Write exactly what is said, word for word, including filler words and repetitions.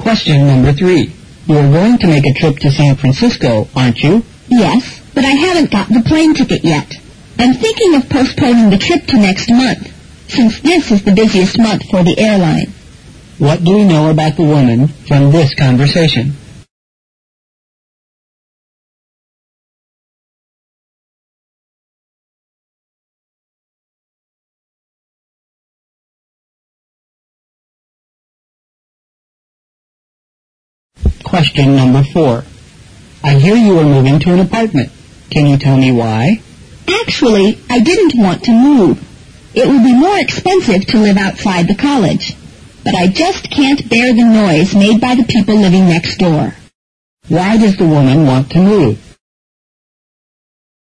Question number three. You're going to make a trip to San Francisco, aren't you? Yes, but I haven't got the plane ticket yet. I'm thinking of postponing the trip to next month, since this is the busiest month for the airline. What do we know about the woman from this conversation? Question number four. I hear you are moving to an apartment. Can you tell me why? Actually, I didn't want to move. It would be more expensive to live outside the college. But I just can't bear the noise made by the people living next door. Why does the woman want to move?